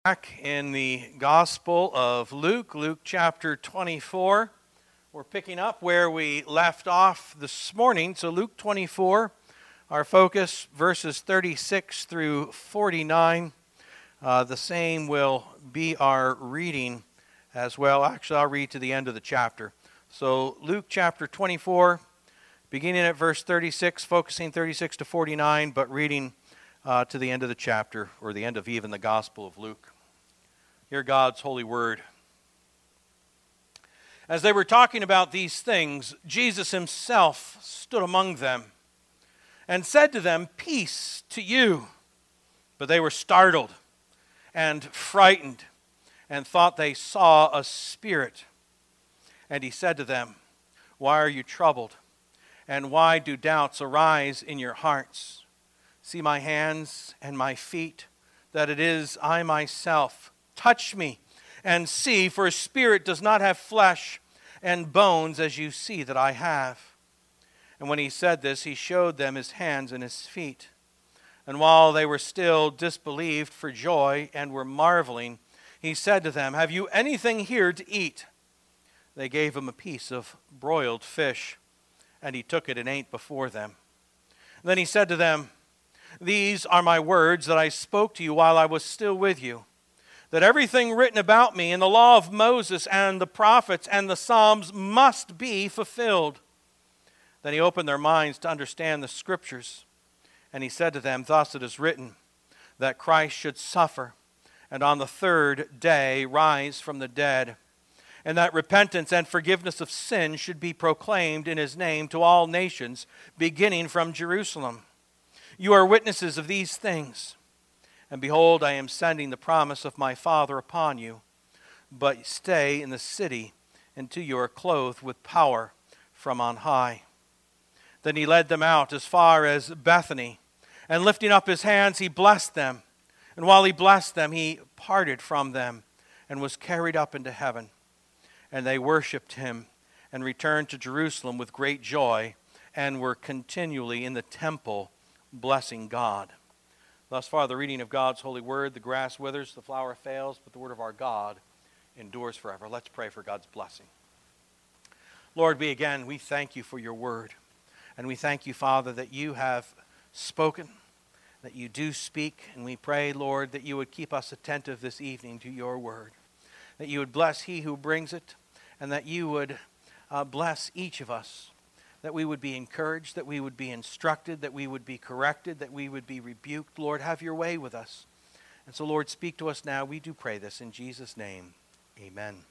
Back in the Gospel of Luke, Luke chapter 24. We're picking up where we left off this morning. So Luke 24, our focus, verses 36 through 49. The same will be our reading as well. Actually, I'll read to the end of the chapter. So Luke chapter 24, beginning at verse 36, focusing 36 to 49, but reading to the end of the chapter, or the end of even the Gospel of Luke. Hear God's holy word. As they were talking about these things, Jesus himself stood among them and said to them, "Peace to you." But they were startled and frightened and thought they saw a spirit. And he said to them, "Why are you troubled? And why do doubts arise in your hearts? See my hands and my feet, that it is I myself. Touch me and see, for a spirit does not have flesh and bones as you see that I have." And when he said this, he showed them his hands and his feet. And while they were still disbelieved for joy and were marveling, he said to them, "Have you anything here to eat?" They gave him a piece of broiled fish, and he took it and ate before them. Then he said to them, "These are my words that I spoke to you while I was still with you, that everything written about me in the law of Moses and the prophets and the Psalms must be fulfilled." Then he opened their minds to understand the Scriptures. And he said to them, "Thus it is written, that Christ should suffer, and on the third day rise from the dead, and that repentance and forgiveness of sin should be proclaimed in his name to all nations, beginning from Jerusalem. You are witnesses of these things. And behold, I am sending the promise of my Father upon you. But stay in the city until you are clothed with power from on high." Then he led them out as far as Bethany, and lifting up his hands, he blessed them. And while he blessed them, he parted from them and was carried up into heaven. And they worshipped him and returned to Jerusalem with great joy, and were continually in the temple blessing God. Thus far, the reading of God's holy word. The grass withers, the flower fails, but the word of our God endures forever. Let's pray for God's blessing. Lord, we thank you for your word. And we thank you, Father, that you have spoken, that you do speak. And we pray, Lord, that you would keep us attentive this evening to your word, that you would bless he who brings it, and that you would bless each of us, that we would be encouraged, that we would be instructed, that we would be corrected, that we would be rebuked. Lord, have your way with us. And so, Lord, speak to us now. We do pray this in Jesus' name. Amen.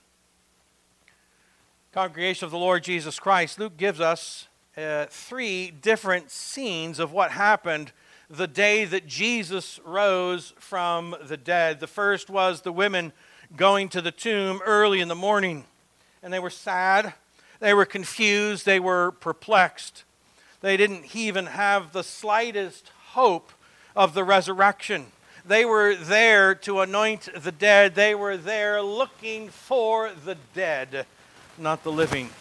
Congregation of the Lord Jesus Christ, Luke gives us three different scenes of what happened the day that Jesus rose from the dead. The first was the women going to the tomb early in the morning, and they were sad. They were confused. They were perplexed. They didn't even have the slightest hope of the resurrection. They were there to anoint the dead. They were there looking for the dead, not the living.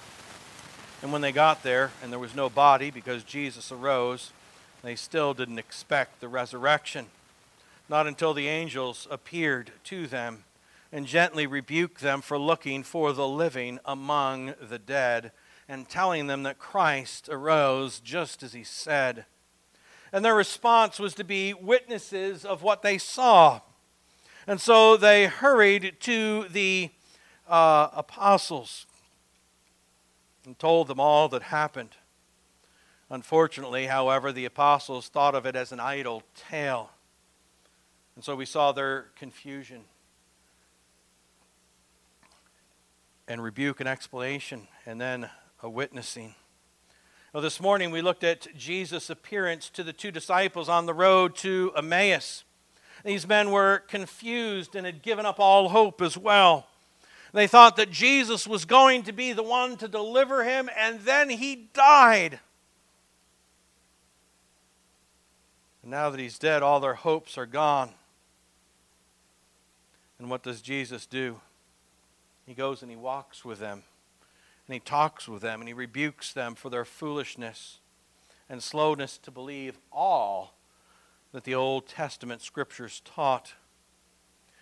And when they got there, and there was no body because Jesus arose, they still didn't expect the resurrection. Not until the angels appeared to them and gently rebuked them for looking for the living among the dead, and telling them that Christ arose just as he said. And their response was to be witnesses of what they saw. And so they hurried to the apostles and told them all that happened. Unfortunately, however, the apostles thought of it as an idle tale. And so we saw their confusion and rebuke and explanation, and then a witnessing. Well, this morning we looked at Jesus' appearance to the two disciples on the road to Emmaus. These men were confused and had given up all hope as well. They thought that Jesus was going to be the one to deliver him, and then he died. And now that he's dead, all their hopes are gone. And what does Jesus do? He goes and he walks with them, and he talks with them, and he rebukes them for their foolishness and slowness to believe all that the Old Testament Scriptures taught.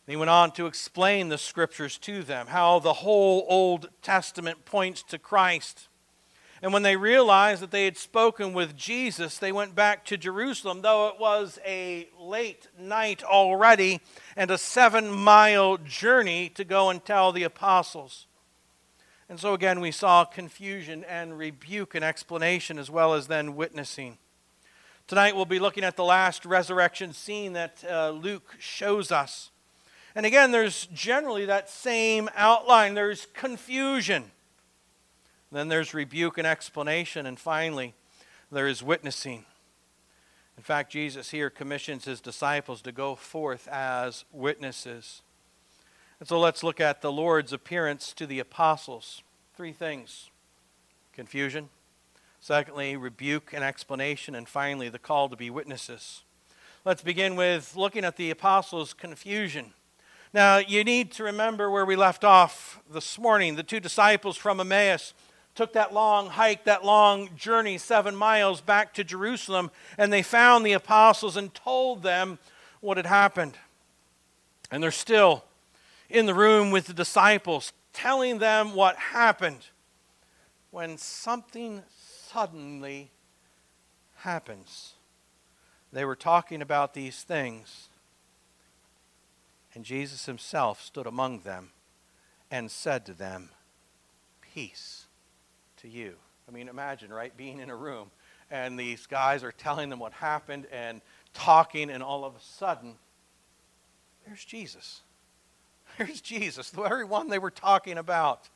He went on to explain the scriptures to them, how the whole Old Testament points to Christ. And when they realized that they had spoken with Jesus, they went back to Jerusalem, though it was a late night already and a 7-mile journey to go and tell the apostles. And so again, we saw confusion and rebuke and explanation, as well as then witnessing. Tonight we'll be looking at the last resurrection scene that Luke shows us. And again, there's generally that same outline. There's confusion. Then there's rebuke and explanation. And finally, there is witnessing. In fact, Jesus here commissions his disciples to go forth as witnesses. And so let's look at the Lord's appearance to the apostles. 3 things: confusion. Secondly, rebuke and explanation. And finally, the call to be witnesses. Let's begin with looking at the apostles' confusion. Now, you need to remember where we left off this morning. The 2 disciples from Emmaus took that long hike, that long journey, 7 miles back to Jerusalem, and they found the apostles and told them what had happened. And they're still in the room with the disciples, telling them what happened, when something suddenly happens. They were talking about these things, and Jesus himself stood among them and said to them, "Peace to you." I mean, imagine, right, being in a room, and these guys are telling them what happened and talking, and all of a sudden, there's Jesus. There's Jesus, the very one they were talking about.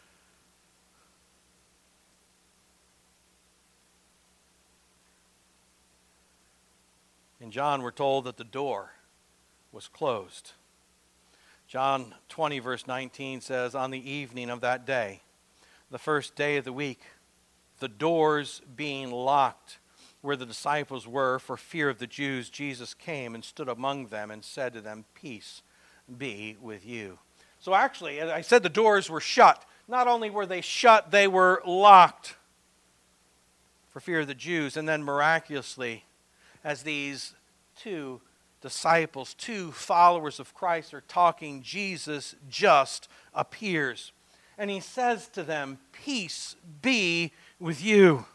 In John, we're told that the door was closed. John 20, verse 19 says, "On the evening of that day, the first day of the week, the doors being locked where the disciples were for fear of the Jews, Jesus came and stood among them and said to them, 'Peace be with you.'" So actually, as I said, the doors were shut. Not only were they shut, they were locked for fear of the Jews. And then miraculously, as these 2 disciples, 2 followers of Christ are talking, Jesus just appears. And he says to them, "Peace be with you."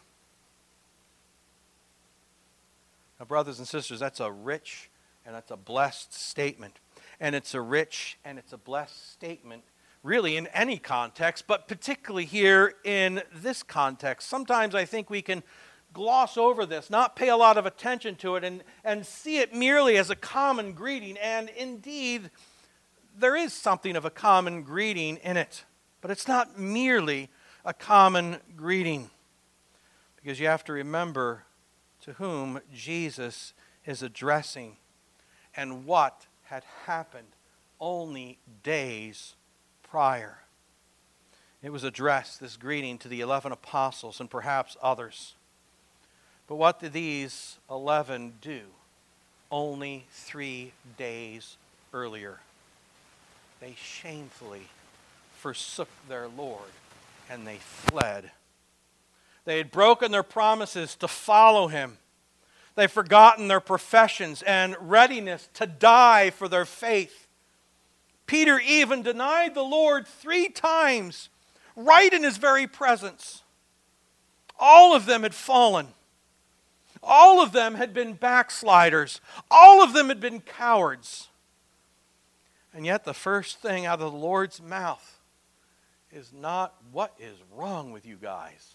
Now, brothers and sisters, that's a rich and that's a blessed statement. And it's a rich and it's a blessed statement, really in any context, but particularly here in this context. Sometimes I think we can gloss over this, not pay a lot of attention to it, and see it merely as a common greeting. And indeed, there is something of a common greeting in it. But it's not merely a common greeting, because you have to remember to whom Jesus is addressing and what had happened only days prior. It was addressed, this greeting, to the 11 apostles and perhaps others. But what did these 11 do only 3 days earlier? They shamefully forsook their Lord and they fled. They had broken their promises to follow him. They'd forgotten their professions and readiness to die for their faith. Peter even denied the Lord 3 times, right in his very presence. All of them had fallen. All of them had been backsliders. All of them had been cowards. And yet the first thing out of the Lord's mouth is not, "What is wrong with you guys?"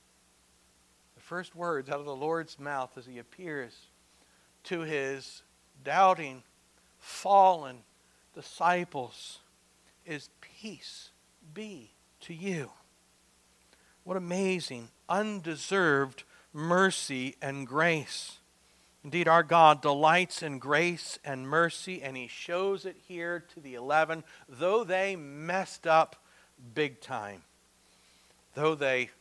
The first words out of the Lord's mouth as he appears to his doubting, fallen disciples is, "Peace be to you." What amazing, undeserved mercy and grace. Indeed, our God delights in grace and mercy, and he shows it here to the 11, though they messed up big time. Though they, I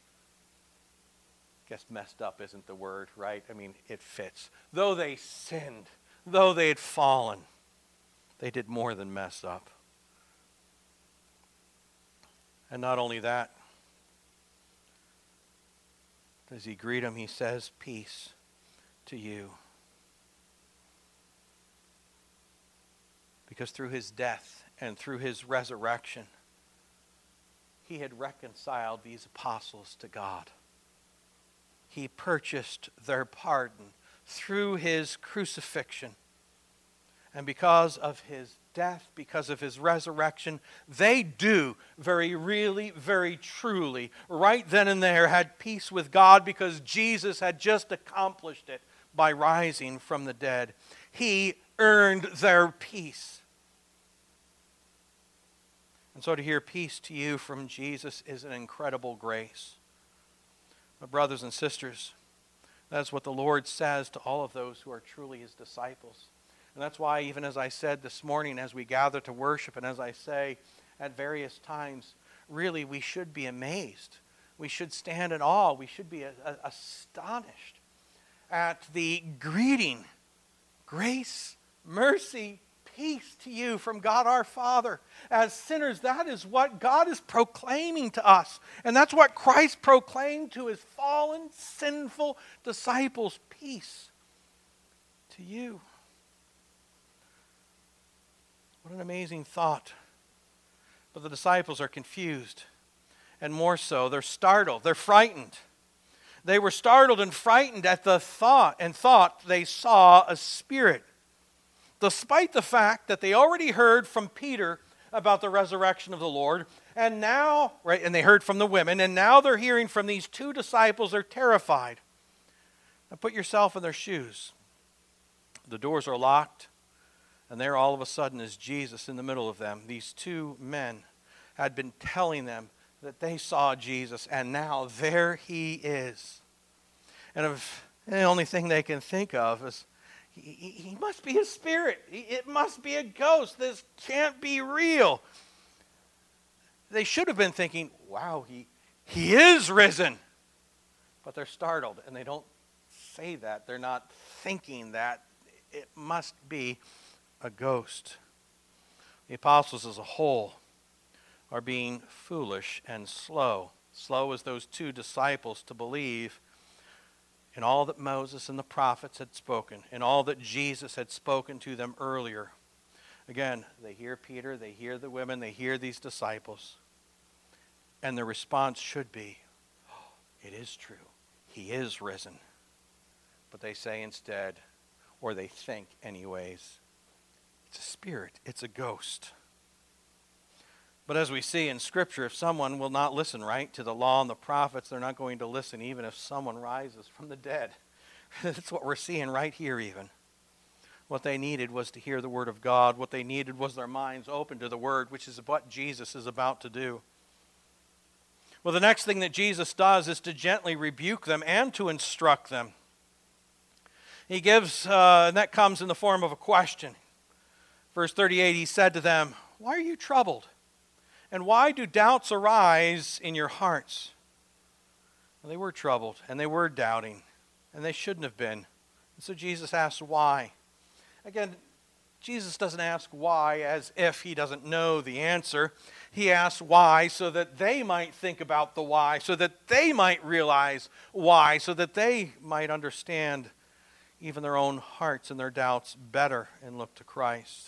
guess messed up isn't the word, right? I mean, it fits. Though they sinned, though they had fallen, they did more than mess up. And not only that, as he greets him, he says, "Peace to you." Because through his death and through his resurrection, he had reconciled these apostles to God. He purchased their pardon through his crucifixion. And because of his death, because of his resurrection, they do very really, very truly, right then and there, had peace with God because Jesus had just accomplished it by rising from the dead. He earned their peace. And so to hear peace to you from Jesus is an incredible grace. But brothers and sisters, that's what the Lord says to all of those who are truly his disciples. And that's why, even as I said this morning, as we gather to worship, and as I say at various times, really we should be amazed. We should stand in awe. We should be astonished at the greeting, grace, mercy, peace to you from God our Father. As sinners, that is what God is proclaiming to us. And that's what Christ proclaimed to his fallen, sinful disciples. Peace to you. What an amazing thought. But the disciples are confused. And more so, they're startled. They're frightened. They were startled and frightened at the thought they saw a spirit. Despite the fact that they already heard from Peter about the resurrection of the Lord, and now, right, and they heard from the women, and now they're hearing from these two disciples. They're terrified. Now put yourself in their shoes. The doors are locked. And there all of a sudden is Jesus in the middle of them. These two men had been telling them that they saw Jesus, and now there he is. And the only thing they can think of is, he must be a spirit. It must be a ghost. This can't be real. They should have been thinking, wow, he is risen. But they're startled, and they don't say that. They're not thinking that. It must be a ghost. The apostles as a whole are being foolish and slow. Slow as those two disciples to believe in all that Moses and the prophets had spoken, in all that Jesus had spoken to them earlier. Again, they hear Peter, they hear the women, they hear these disciples. And their response should be, oh, it is true. He is risen. But they say instead, or they think anyways, it's a spirit. It's a ghost. But as we see in Scripture, if someone will not listen, right, to the law and the prophets, they're not going to listen even if someone rises from the dead. That's what we're seeing right here even. What they needed was to hear the Word of God. What they needed was their minds open to the Word, which is what Jesus is about to do. Well, the next thing that Jesus does is to gently rebuke them and to instruct them. He gives, and that comes in the form of a question. Verse 38, he said to them, why are you troubled? And why do doubts arise in your hearts? Well, they were troubled, and they were doubting, and they shouldn't have been. And so Jesus asks why. Again, Jesus doesn't ask why as if he doesn't know the answer. He asks why so that they might think about the why, so that they might realize why, so that they might understand even their own hearts and their doubts better and look to Christ.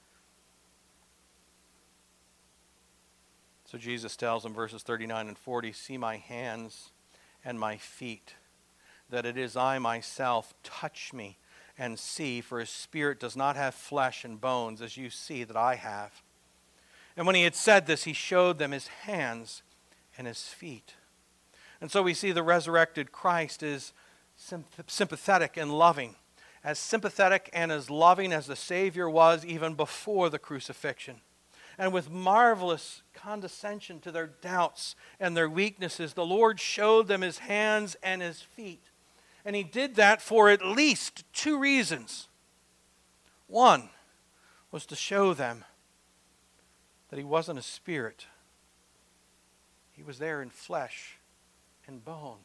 So Jesus tells them, verses 39 and 40, see my hands and my feet, that it is I myself. Touch me and see, for his spirit does not have flesh and bones, as you see that I have. And when he had said this, he showed them his hands and his feet. And so we see the resurrected Christ is sympathetic and loving, as sympathetic and as loving as the Savior was even before the crucifixion. And with marvelous condescension to their doubts and their weaknesses, the Lord showed them his hands and his feet. And he did that for at least two reasons. One was to show them that he wasn't a spirit. He was there in flesh and bone.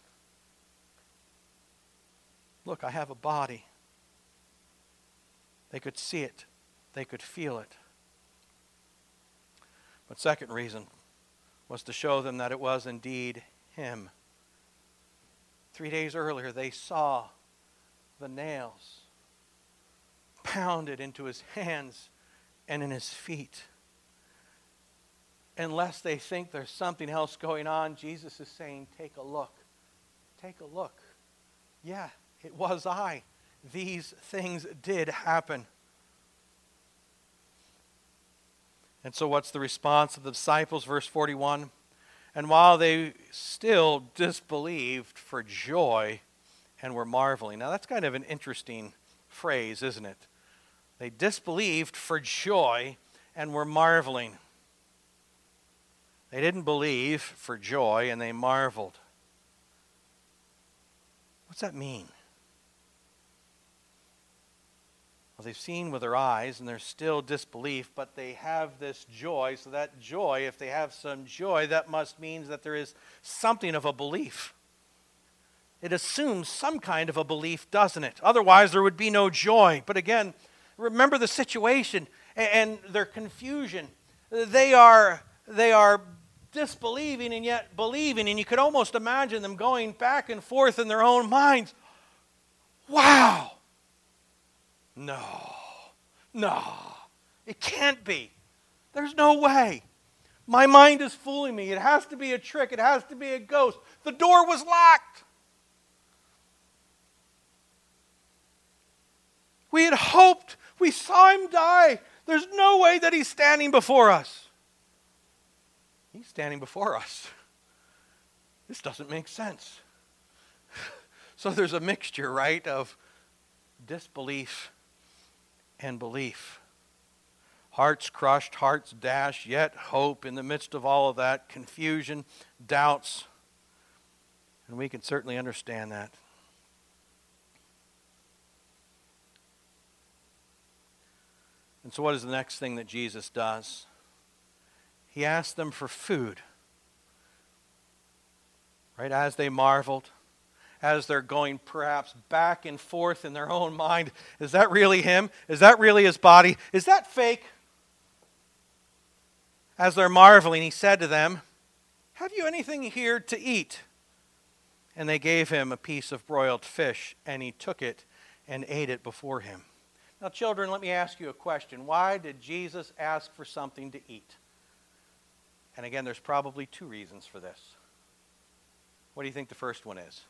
Look, I have a body. They could see it. They could feel it. But second reason was to show them that it was indeed him. 3 days earlier, they saw the nails pounded into his hands and in his feet. Unless they think there's something else going on, Jesus is saying, take a look. Take a look. Yeah, it was I. These things did happen. And so what's the response of the disciples? Verse 41. And while they still disbelieved for joy and were marveling. Now that's kind of an interesting phrase, isn't it? They disbelieved for joy and were marveling. They didn't believe for joy and they marveled. What's that mean? Well, they've seen with their eyes and there's still disbelief, but they have this joy. So that joy, if they have some joy, that must mean that there is something of a belief. It assumes some kind of a belief, doesn't it? Otherwise, there would be no joy. But again, remember the situation and their confusion. They are disbelieving and yet believing, and you could almost imagine them going back and forth in their own minds. Wow! No, it can't be. There's no way. My mind is fooling me. It has to be a trick. It has to be a ghost. The door was locked. We had hoped. We saw him die. There's no way that he's standing before us. He's standing before us. This doesn't make sense. So there's a mixture, right, of disbelief and belief. Hearts crushed, hearts dashed, yet hope in the midst of all of that, confusion, doubts. And we can certainly understand that. And so what is the next thing that Jesus does? He asked them for food. Right, as they marveled, as they're going perhaps back and forth in their own mind. Is that really him? Is that really his body? Is that fake? As they're marveling, he said to them, have you anything here to eat? And they gave him a piece of broiled fish, and he took it and ate it before him. Now, children, let me ask you a question. Why did Jesus ask for something to eat? And again, there's probably two reasons for this. What do you think the first one is?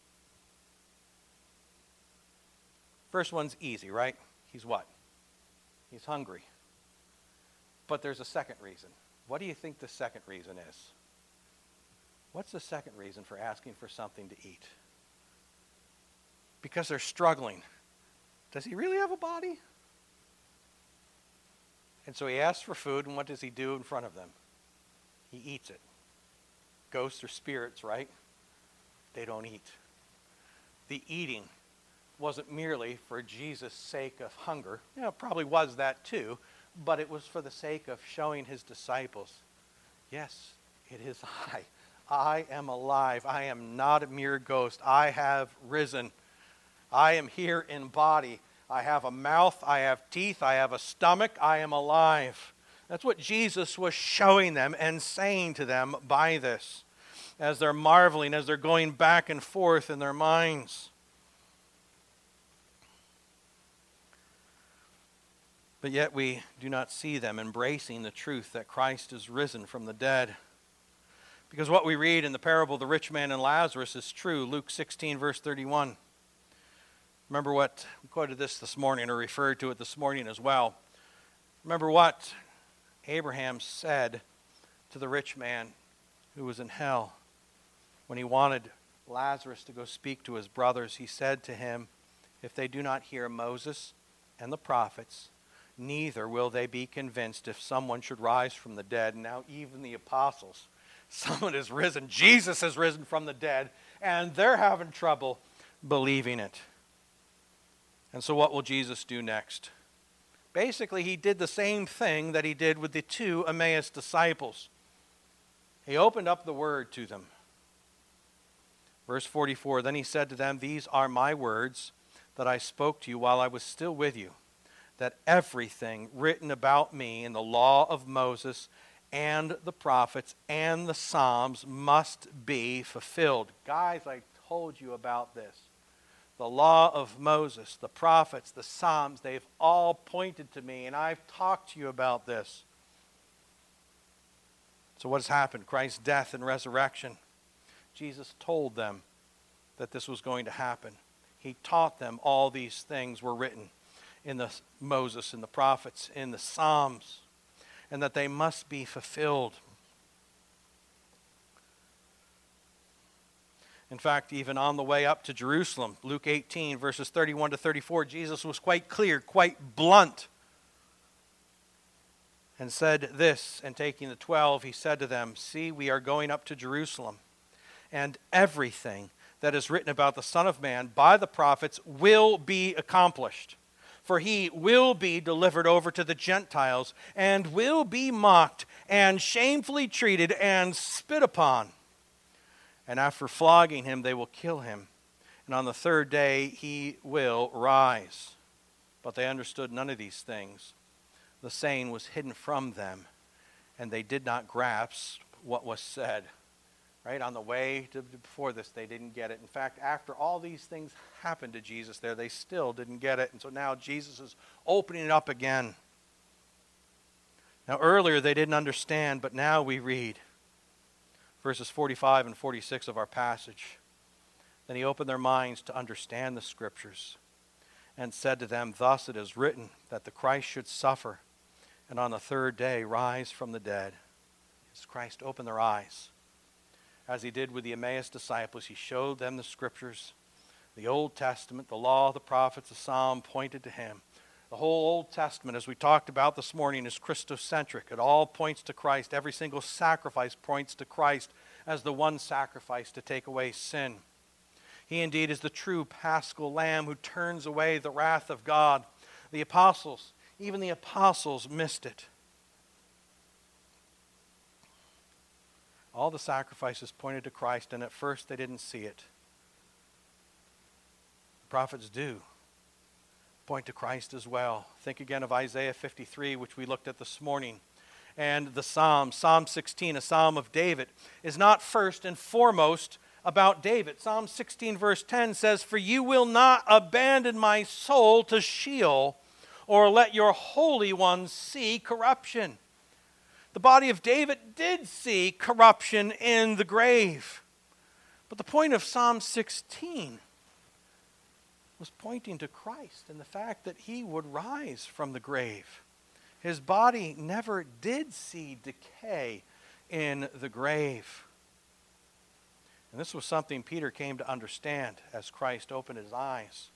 First one's easy, right? He's what? He's hungry. But there's a second reason. What do you think the second reason is? What's the second reason for asking for something to eat? Because they're struggling. Does he really have a body? And so he asks for food, and what does he do in front of them? He eats it. Ghosts or spirits, right? They don't eat. The eating wasn't merely for Jesus' sake of hunger. It probably was that too, but it was for the sake of showing his disciples, yes, it is I. I am alive. I am not a mere ghost. I have risen. I am here in body. I have a mouth. I have teeth. I have a stomach. I am alive. That's what Jesus was showing them and saying to them by this, as they're marveling, as they're going back and forth in their minds. But yet we do not see them embracing the truth that Christ is risen from the dead. Because what we read in the parable of the rich man and Lazarus is true. Luke 16, verse 31. Remember what, we quoted this morning, or referred to it this morning as well. Remember what Abraham said to the rich man who was in hell when he wanted Lazarus to go speak to his brothers. He said to him, if they do not hear Moses and the prophets, neither will they be convinced if someone should rise from the dead. And now even the apostles, someone has risen, Jesus has risen from the dead, and they're having trouble believing it. And so what will Jesus do next? Basically, he did the same thing that he did with the two Emmaus disciples. He opened up the word to them. Verse 44, then he said to them, these are my words that I spoke to you while I was still with you, that everything written about me in the law of Moses and the prophets and the Psalms must be fulfilled. Guys, I told you about this. The law of Moses, the prophets, the Psalms, they've all pointed to me, and I've talked to you about this. So what has happened? Christ's death and resurrection. Jesus told them that this was going to happen. He taught them all these things were written in the Moses, in the prophets, in the Psalms, and that they must be fulfilled. In fact, even on the way up to Jerusalem, Luke 18, verses 31 to 34, Jesus was quite clear, quite blunt, and said this, and taking the 12, he said to them, "See, we are going up to Jerusalem, and everything that is written about the Son of Man by the prophets will be accomplished. For he will be delivered over to the Gentiles, and will be mocked, and shamefully treated, and spit upon. And after flogging him, they will kill him. And on the third day he will rise." But they understood none of these things. The saying was hidden from them, and they did not grasp what was said. Right? On the way before this, they didn't get it. In fact, after all these things happened to Jesus there, they still didn't get it. And so now Jesus is opening it up again. Now earlier they didn't understand, but now we read verses 45 and 46 of our passage. Then he opened their minds to understand the Scriptures and said to them, "Thus it is written that the Christ should suffer and on the third day rise from the dead." As Christ opened their eyes, as he did with the Emmaus disciples, he showed them the Scriptures, the Old Testament, the law, the prophets, the Psalm pointed to him. The whole Old Testament, as we talked about this morning, is Christocentric. It all points to Christ. Every single sacrifice points to Christ as the one sacrifice to take away sin. He indeed is the true Paschal Lamb who turns away the wrath of God. The apostles, even the apostles, missed it. All the sacrifices pointed to Christ, and at first they didn't see it. The prophets do point to Christ as well. Think again of Isaiah 53, which we looked at this morning. And the Psalms. Psalm 16, a psalm of David, is not first and foremost about David. Psalm 16 verse 10 says, "For you will not abandon my soul to Sheol, or let your Holy One see corruption." The body of David did see corruption in the grave. But the point of Psalm 16 was pointing to Christ and the fact that he would rise from the grave. His body never did see decay in the grave. And this was something Peter came to understand as Christ opened his eyes.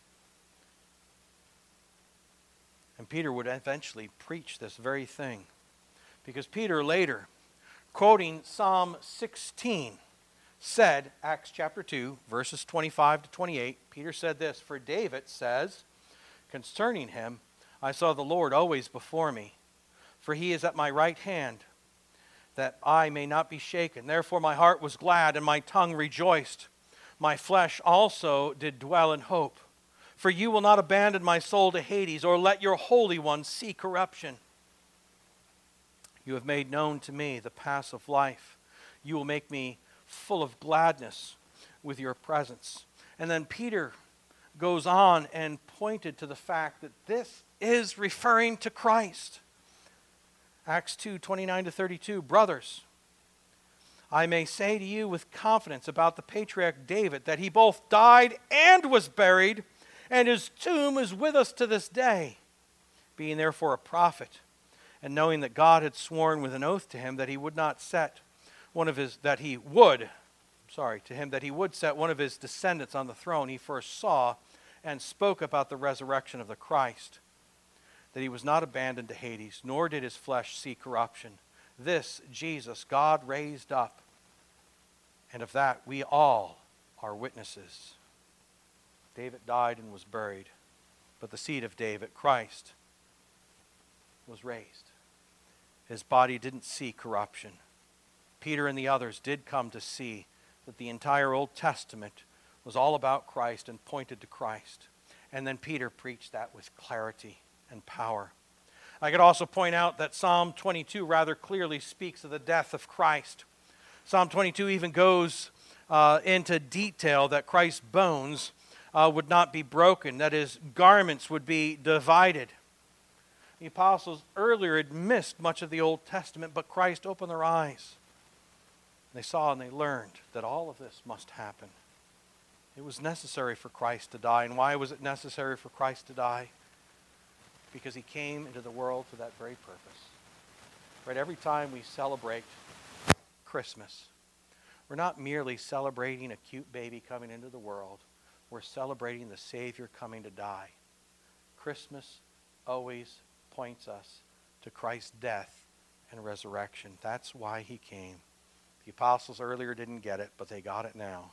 And Peter would eventually preach this very thing. Because Peter later, quoting Psalm 16, said, Acts chapter 2, verses 25 to 28, Peter said this, "For David says, concerning him, I saw the Lord always before me, for he is at my right hand, that I may not be shaken. Therefore my heart was glad, and my tongue rejoiced. My flesh also did dwell in hope. For you will not abandon my soul to Hades, or let your Holy One see corruption. You have made known to me the paths of life. You will make me full of gladness with your presence." And then Peter goes on and pointed to the fact that this is referring to Christ. Acts 2, 29 to 32, "Brothers, I may say to you with confidence about the patriarch David that he both died and was buried, and his tomb is with us to this day. Being therefore a prophet, and knowing that God had sworn with an oath to him that he would set one of his descendants on the throne, he first saw and spoke about the resurrection of the Christ, that he was not abandoned to Hades, nor did his flesh see corruption. This Jesus God raised up, and of that we all are witnesses. David died and was buried, but the seed of David, Christ, was raised. His body didn't see corruption. Peter and the others did come to see that the entire Old Testament was all about Christ and pointed to Christ. And then Peter preached that with clarity and power. I could also point out that Psalm 22 rather clearly speaks of the death of Christ. Psalm 22 even goes into detail that Christ's bones would not be broken, that his garments would be divided. The apostles earlier had missed much of the Old Testament, but Christ opened their eyes. They saw and they learned that all of this must happen. It was necessary for Christ to die. And why was it necessary for Christ to die? Because he came into the world for that very purpose. Right? Every time we celebrate Christmas, we're not merely celebrating a cute baby coming into the world. We're celebrating the Savior coming to die. Christmas always points us to Christ's death and resurrection. That's why he came. The apostles earlier didn't get it, but they got it now.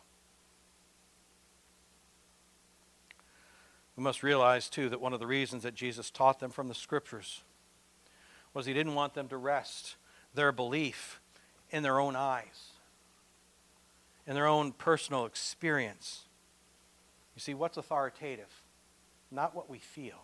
We must realize, too, that one of the reasons that Jesus taught them from the Scriptures was he didn't want them to rest their belief in their own eyes, in their own personal experience. You see, what's authoritative? Not what we feel,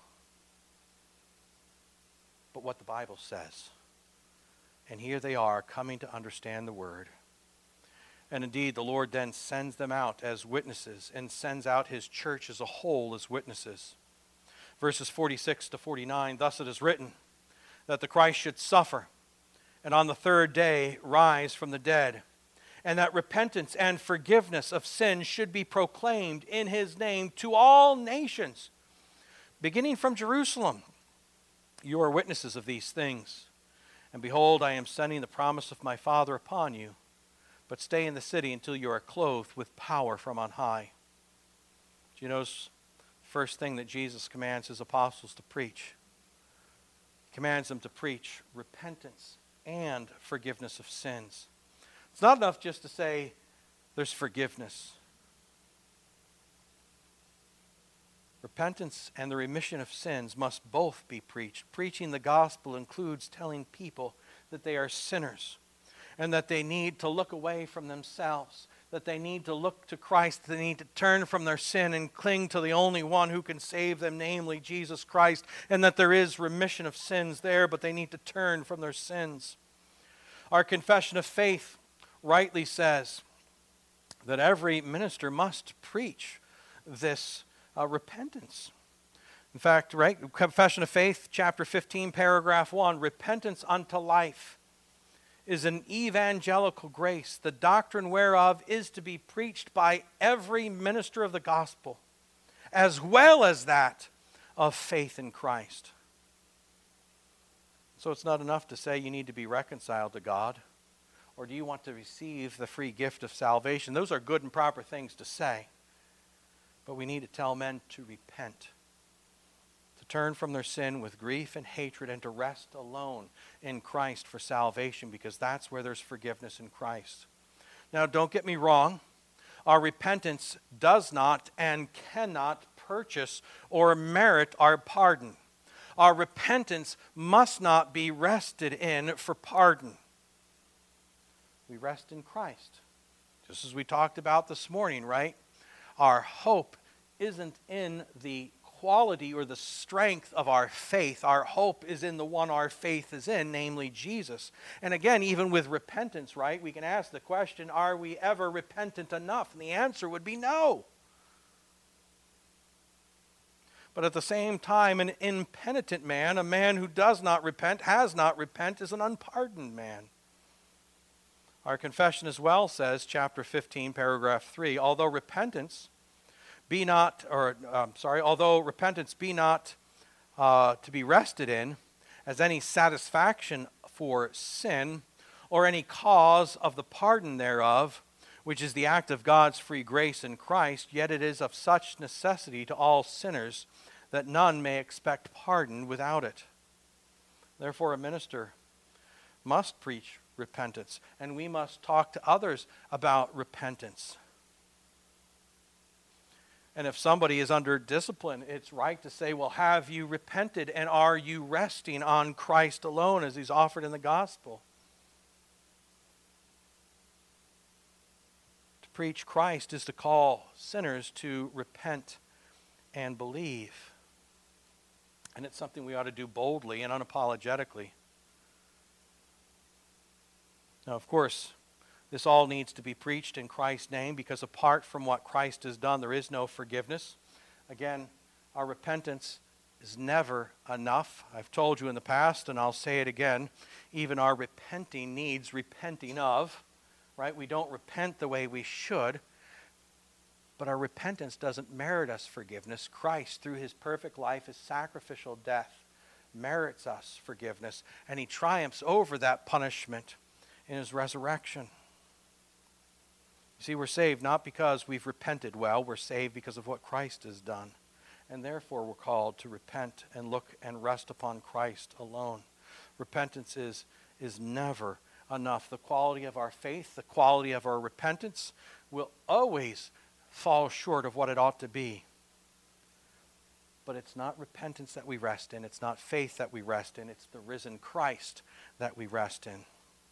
but what the Bible says. And here they are coming to understand the Word. And indeed, the Lord then sends them out as witnesses and sends out his church as a whole as witnesses. Verses 46 to 49, thus it is written that the Christ should suffer and on the third day rise from the dead, and that repentance and forgiveness of sins should be proclaimed in his name to all nations, beginning from Jerusalem. You are witnesses of these things. And behold, I am sending the promise of my Father upon you. But stay in the city until you are clothed with power from on high. Do you notice the first thing that Jesus commands his apostles to preach? He commands them to preach repentance and forgiveness of sins. It's not enough just to say there's forgiveness. Repentance and the remission of sins must both be preached. Preaching the gospel includes telling people that they are sinners and that they need to look away from themselves, that they need to look to Christ, that they need to turn from their sin and cling to the only one who can save them, namely Jesus Christ, and that there is remission of sins there, but they need to turn from their sins. Our confession of faith rightly says that every minister must preach this repentance. In fact, right, Confession of Faith, chapter 15, paragraph 1, repentance unto life is an evangelical grace, the doctrine whereof is to be preached by every minister of the gospel, as well as that of faith in Christ. So it's not enough to say you need to be reconciled to God, or do you want to receive the free gift of salvation? Those are good and proper things to say. But we need to tell men to repent, to turn from their sin with grief and hatred, and to rest alone in Christ for salvation, because that's where there's forgiveness in Christ. Now, don't get me wrong. Our repentance does not and cannot purchase or merit our pardon. Our repentance must not be rested in for pardon. We rest in Christ. Just as we talked about this morning, right? Our hope isn't in the quality or the strength of our faith. Our hope is in the one our faith is in, namely Jesus. And again, even with repentance, right, we can ask the question, are we ever repentant enough? And the answer would be no. But at the same time, an impenitent man, a man who does not repent, has not repent, is an unpardoned man. Our confession as well says, chapter 15, paragraph 3, although repentance be not to be rested in as any satisfaction for sin or any cause of the pardon thereof, which is the act of God's free grace in Christ, yet it is of such necessity to all sinners that none may expect pardon without it. Therefore, a minister must preach repentance, and we must talk to others about repentance. And if somebody is under discipline, it's right to say, well, have you repented, and are you resting on Christ alone as he's offered in the gospel? To preach Christ is to call sinners to repent and believe. And it's something we ought to do boldly and unapologetically. Now, of course, this all needs to be preached in Christ's name, because apart from what Christ has done, there is no forgiveness. Again, our repentance is never enough. I've told you in the past, and I'll say it again, even our repenting needs repenting of, right? We don't repent the way we should, but our repentance doesn't merit us forgiveness. Christ, through his perfect life, his sacrificial death, merits us forgiveness, and he triumphs over that punishment in his resurrection. You see, we're saved not because we've repented well, we're saved because of what Christ has done. And therefore we're called to repent and look and rest upon Christ alone. Repentance is never enough. The quality of our faith, the quality of our repentance will always fall short of what it ought to be. But it's not repentance that we rest in. It's not faith that we rest in. It's the risen Christ that we rest in.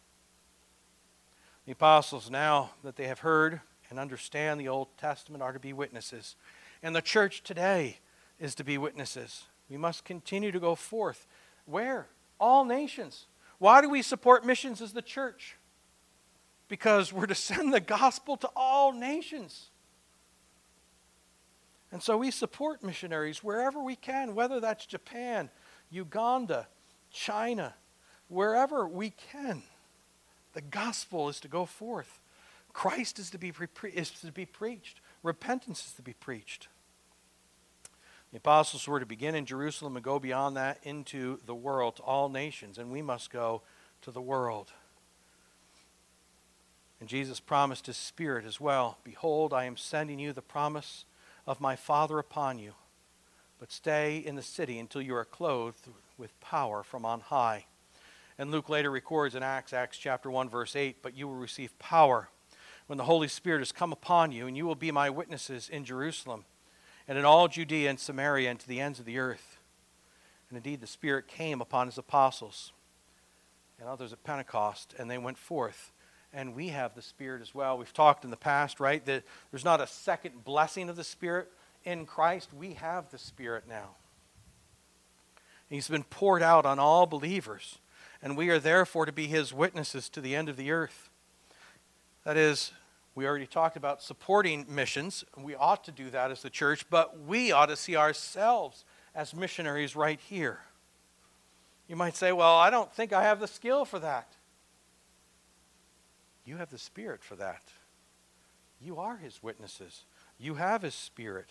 The apostles, now that they have heard and understand the Old Testament, are to be witnesses. And the church today is to be witnesses. We must continue to go forth. Where? All nations. Why do we support missions as the church? Because we're to send the gospel to all nations. And so we support missionaries wherever we can, whether that's Japan, Uganda, China, wherever we can. The gospel is to go forth. Christ is to be preached. Repentance is to be preached. The apostles were to begin in Jerusalem and go beyond that into the world, to all nations, and we must go to the world. And Jesus promised his Spirit as well. Behold, I am sending you the promise of my Father upon you, but stay in the city until you are clothed with power from on high. And Luke later records in Acts chapter 1, verse 8, but you will receive power when the Holy Spirit has come upon you, and you will be my witnesses in Jerusalem, and in all Judea and Samaria, and to the ends of the earth. And indeed the Spirit came upon his apostles and others at Pentecost, and they went forth. And we have the Spirit as well. We've talked in the past, right, that there's not a second blessing of the Spirit in Christ. We have the Spirit now. He's been poured out on all believers, and we are therefore to be his witnesses to the end of the earth. That is, we already talked about supporting missions. We ought to do that as the church, but we ought to see ourselves as missionaries right here. You might say, well, I don't think I have the skill for that. You have the Spirit for that. You are his witnesses. You have his Spirit.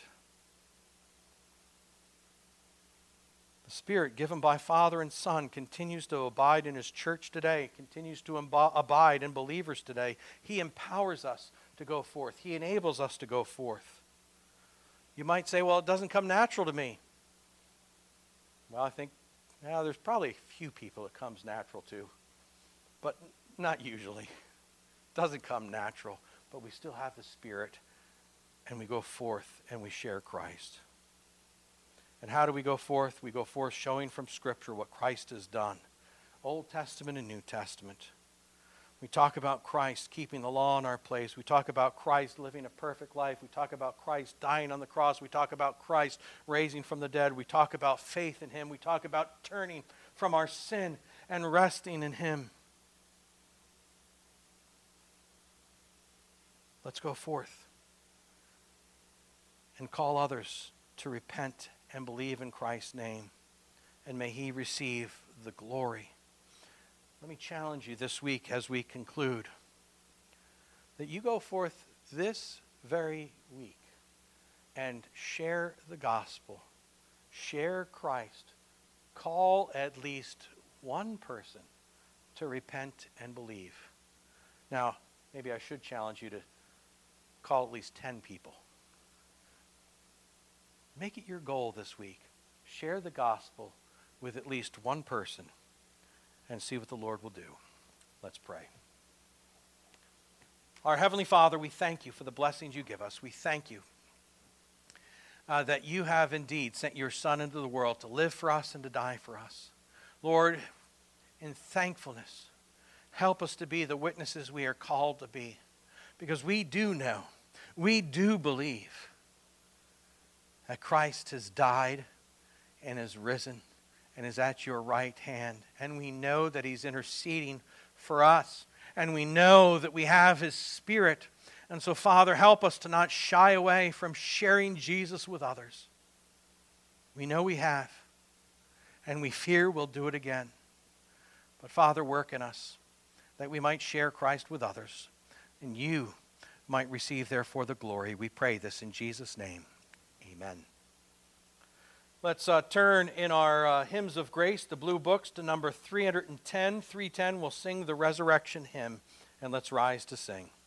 The Spirit given by Father and Son continues to abide in his church today, continues to abide in believers today. He empowers us to go forth. He enables us to go forth. You might say, well, it doesn't come natural to me. Well, I think there's probably a few people it comes natural to, but not usually. It doesn't come natural, but we still have the Spirit, and we go forth and we share Christ. And how do we go forth? We go forth showing from Scripture what Christ has done, Old Testament and New Testament. We talk about Christ keeping the law in our place. We talk about Christ living a perfect life. We talk about Christ dying on the cross. We talk about Christ raising from the dead. We talk about faith in him. We talk about turning from our sin and resting in him. Let's go forth and call others to repent and believe in Christ's name, and may he receive the glory. Let me challenge you this week as we conclude that you go forth this very week and share the gospel, share Christ, call at least one person to repent and believe. Now, maybe I should challenge you to call at least 10 people. Make it your goal this week. Share the gospel with at least one person and see what the Lord will do. Let's pray. Our Heavenly Father, we thank you for the blessings you give us. We thank you that you have indeed sent your Son into the world to live for us and to die for us. Lord, in thankfulness, help us to be the witnesses we are called to be, because we do know, we do believe that Christ has died and has risen and is at your right hand. And we know that he's interceding for us. And we know that we have his Spirit. And so, Father, help us to not shy away from sharing Jesus with others. We know we have. And we fear we'll do it again. But Father, work in us that we might share Christ with others. And you might receive therefore the glory. We pray this in Jesus' name. Amen. Let's turn in our hymns of grace, the blue books, to number 310. 310, we'll sing the resurrection hymn, and let's rise to sing.